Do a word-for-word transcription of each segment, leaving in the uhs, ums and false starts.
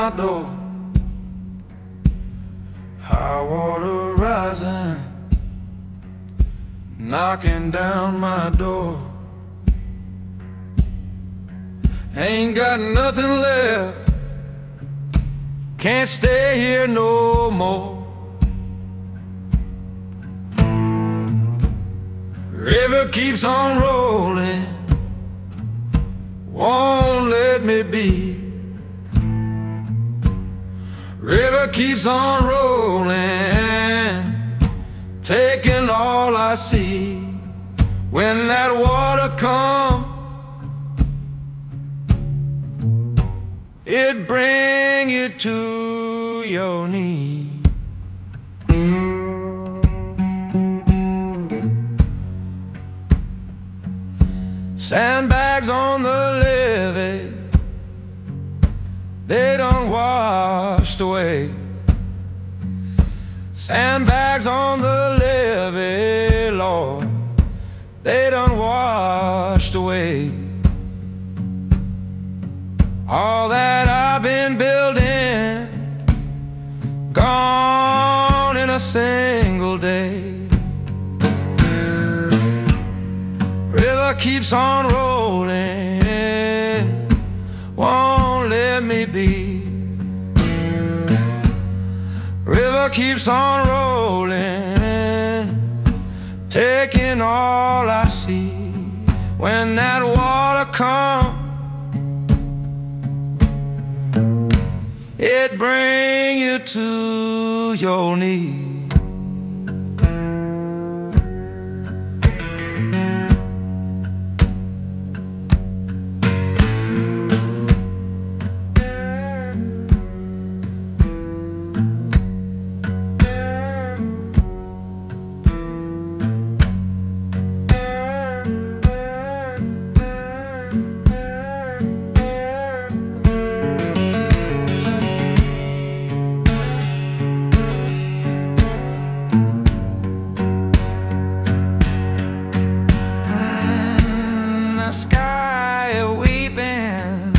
my door. High water rising, knocking down my door. Ain't got nothing left, can't stay here no more. River keeps on rolling, won't let me be. River keeps on rolling, taking all I see. When that water comes, it bring you to your knees. Sandbags on the levee, they done washed away. Sandbags on the levee, Lord, they done washed away. All that I've been building, gone in a single day. River keeps on rolling, won't let me be. River keeps on rolling, taking all I see. When that water comes, it bring you to your knees. The sky weeping,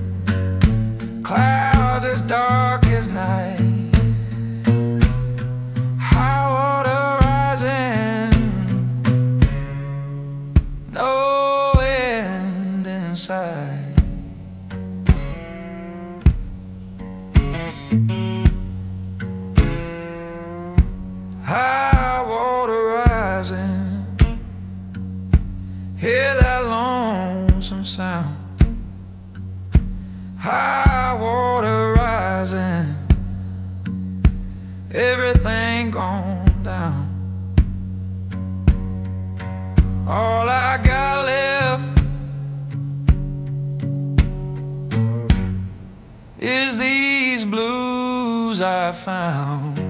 clouds as dark as night, high water rising, no end in sight. High water rising, hear that lonesome sound. High water rising, everything gone down. All I got left is these blues I found.